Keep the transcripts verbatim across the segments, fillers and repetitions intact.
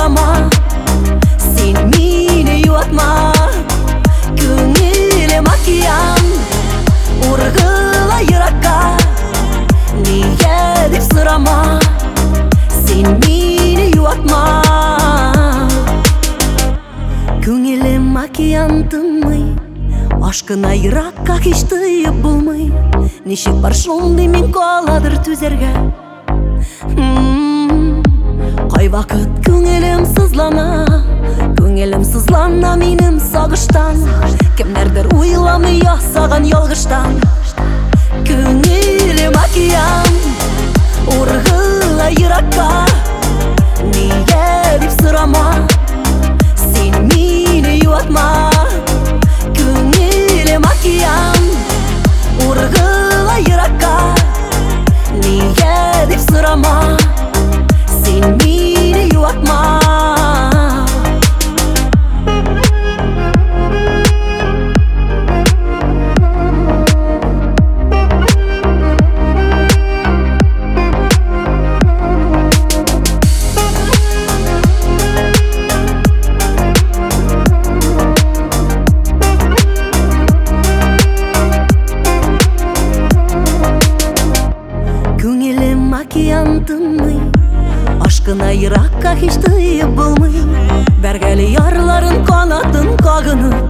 сұрама, сен мені юатма. Көңілім океан, ұрғыла иракка. Неге деп сұрама, сен мені юатма. Көңілім океан тынмай, ашқына иракка хеш тыйып болмай. Нешек бар шондай мен қаладыр төзерге. Қай вақыт көңілім сызлана, көңілім сызлана менің сағыштан. Кімдердір ойламай асаған ялғыштан. Көңілім океан, ұрғыла иракка. Неге деп сұрама, сен мені юатма. Көңілім океан, ұрғыла иракка. Неге деп сұрама, сен мені юатма. Көңілім океан тынмай, ашқына иракка хеш тыйып болмай. Бәргәлі ярларын қанатын қағынып.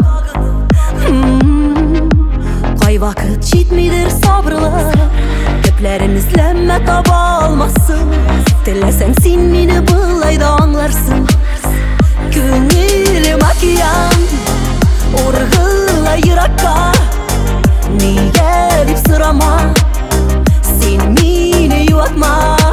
Қай вақыт жетмейдір сабырлы, көпләрін ізләмә таба алмасын. Тілесәң сен мені былай да аңларсың. Көңілім океан, ұрғыла иракка. Неге деп сұрама, сен мені юатма.